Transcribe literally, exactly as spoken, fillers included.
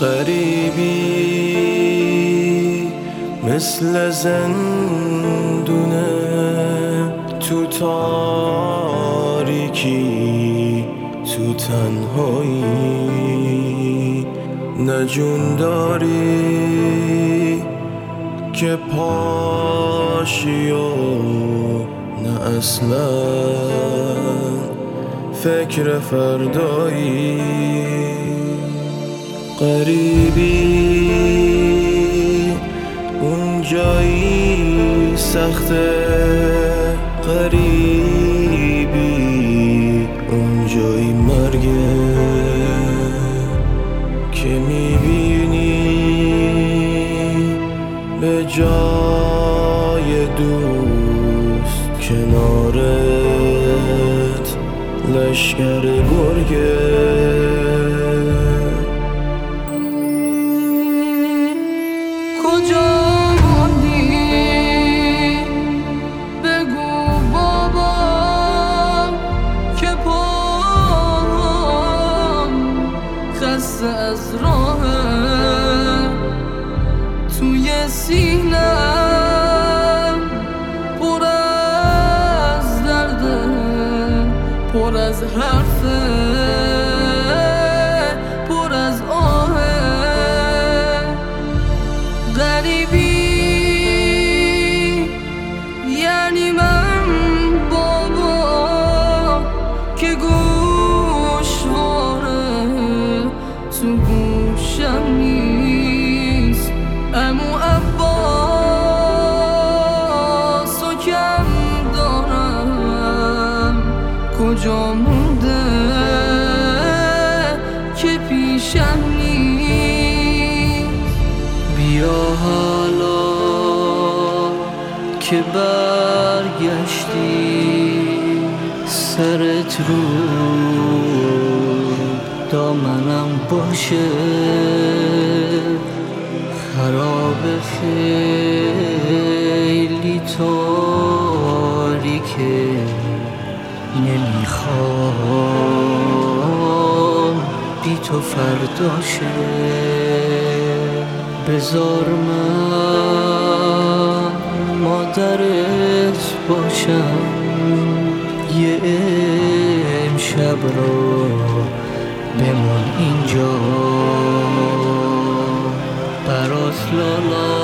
غریبی مثل زندونه تو تاریکی، تو تنهایی، نه جون داری که پاشی و نه اصلا فکر فردایی. غریبی اون جایی سخته، غریبی اون جایی مرگه که میبینی به جای دوست کنارت لشکر گرگه. کجا موندی بگو بابا که پام خسته از راه توی سینم پر از درده، پر از حرفه، پر از آهه. غریبی یعنی من بابا که گوشواره تو گوشم نیست. عمو عباس و کم دارم، کجا مونده که پیشم نیست. بیا حالا که برگشتی، سرت رو دامنم باشه. خراب خیلی تاریکه، نمیخوام بی تو فرداشه. بذار من مادرت باشم، یه امشب رو بمون اینجا برات لالا.